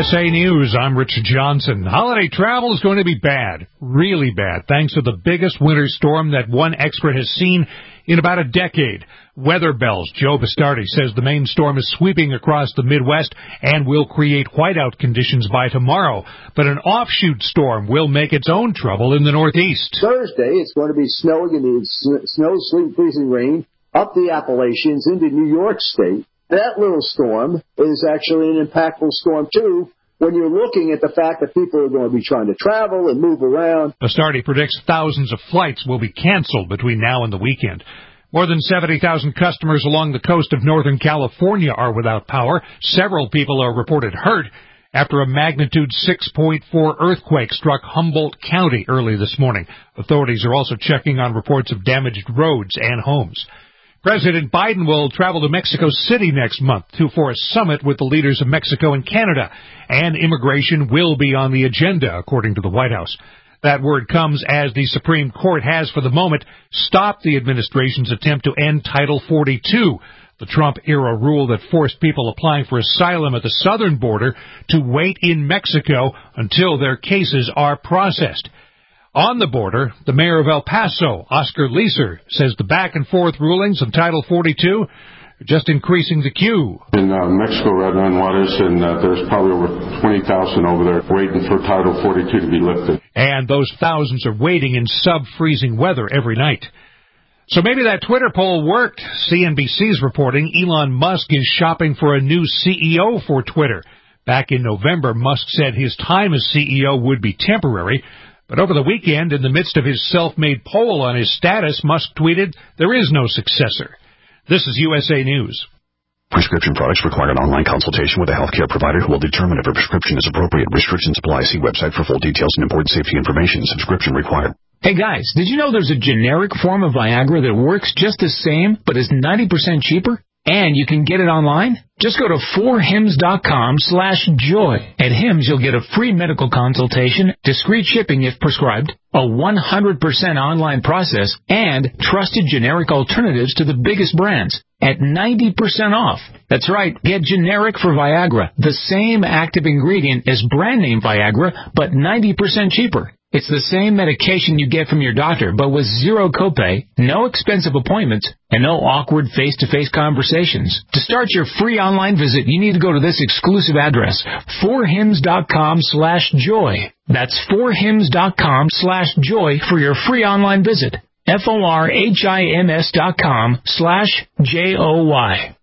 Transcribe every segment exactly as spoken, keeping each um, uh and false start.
S A News, I'm Richard Johnson. Holiday travel is going to be bad, really bad, thanks to the biggest winter storm that one expert has seen in about a decade. Weatherbell's Joe Bastardi says the main storm is sweeping across the Midwest and will create whiteout conditions by tomorrow. But an offshoot storm will make its own trouble in the Northeast. Thursday, it's going to be snowing and snow, sleet, freezing rain up the Appalachians into New York State. That little storm is actually an impactful storm, too, when you're looking at the fact that people are going to be trying to travel and move around. Bastardi predicts thousands of flights will be canceled between now and the weekend. More than seventy thousand customers along the coast of Northern California are without power. Several people are reported hurt after a magnitude six point four earthquake struck Humboldt County early this morning. Authorities are also checking on reports of damaged roads and homes. President Biden will travel to Mexico City next month to for a summit with the leaders of Mexico and Canada, and immigration will be on the agenda, according to the White House. That word comes as the Supreme Court has, for the moment, stopped the administration's attempt to end Title forty-two, the Trump-era rule that forced people applying for asylum at the southern border to wait in Mexico until their cases are processed. On the border, the mayor of El Paso, Oscar Leeser, says the back-and-forth rulings on Title forty-two are just increasing the queue. In uh, Mexico, right now in Juarez, and uh, there's probably over twenty thousand over there waiting for Title forty-two to be lifted. And those thousands are waiting in sub-freezing weather every night. So maybe that Twitter poll worked. C N B C's reporting Elon Musk is shopping for a new C E O for Twitter. Back in November, Musk said his time as C E O would be temporary. But over the weekend, in the midst of his self-made poll on his status, Musk tweeted, "There is no successor." This is U S A News. Prescription products require an online consultation with a healthcare provider who will determine if a prescription is appropriate. Restrictions apply. See website for full details and important safety information. Subscription required. Hey guys, did you know there's a generic form of Viagra that works just the same, but is ninety percent cheaper? And you can get it online? Just go to four hims dot com slash joy. At Hims, you'll get a free medical consultation, discreet shipping if prescribed, a one hundred percent online process, and trusted generic alternatives to the biggest brands at ninety percent off. That's right, get generic for Viagra, the same active ingredient as brand name Viagra, but ninety percent cheaper. It's the same medication you get from your doctor, but with zero copay, no expensive appointments, and no awkward face-to-face conversations. To start your free online visit, you need to go to this exclusive address, four hims dot com slash joy. That's four hims dot com slash joy for your free online visit. F O R H I M S dot com slash J O Y.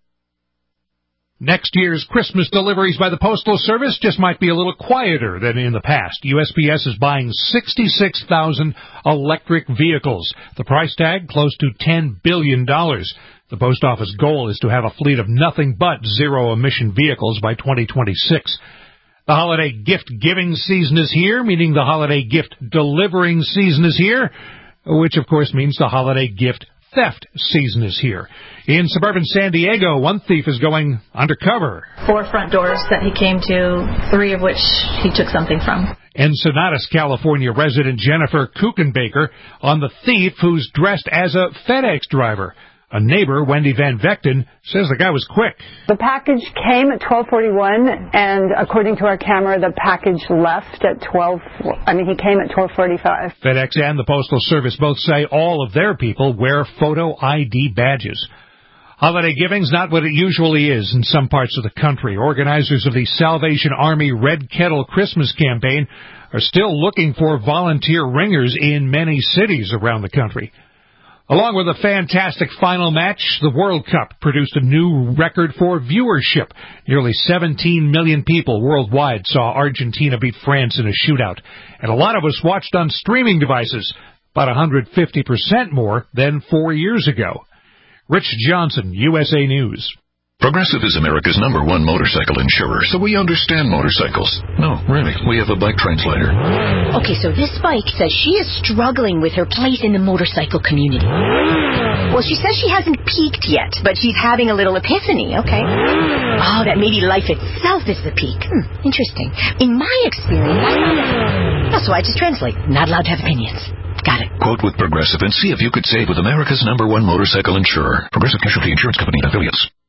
Next year's Christmas deliveries by the Postal Service just might be a little quieter than in the past. U S P S is buying sixty-six thousand electric vehicles. The price tag, close to ten billion dollars. The Post Office goal is to have a fleet of nothing but zero-emission vehicles by twenty twenty-six. The holiday gift-giving season is here, meaning the holiday gift-delivering season is here, which, of course, means the holiday gift theft season is here. In suburban San Diego, one thief is going undercover. Four front doors that he came to, three of which he took something from. Ensenadas, California resident Jennifer Kuchenbaker on the thief who's dressed as a FedEx driver. A neighbor, Wendy Van Vechten, says the guy was quick. The package came at twelve forty-one, and according to our camera, the package left at twelve. I mean, he came at twelve forty-five. FedEx and the Postal Service both say all of their people wear photo I D badges. Holiday giving's not what it usually is in some parts of the country. Organizers of the Salvation Army Red Kettle Christmas campaign are still looking for volunteer ringers in many cities around the country. Along with a fantastic final match, the World Cup produced a new record for viewership. Nearly seventeen million people worldwide saw Argentina beat France in a shootout. And a lot of us watched on streaming devices, about one hundred fifty percent more than four years ago. Rich Johnson, U S A News. Progressive is America's number one motorcycle insurer, so we understand motorcycles. No, really, we have a bike translator. Okay, so this bike says she is struggling with her place in the motorcycle community. Well, she says she hasn't peaked yet, but she's having a little epiphany, okay? Oh, that maybe life itself is the peak. Hmm, interesting. In my experience, I found that... Oh, so I just translate. Not allowed to have opinions. Got it. Quote with Progressive and see if you could save with America's number one motorcycle insurer. Progressive Casualty Insurance Company and Affiliates.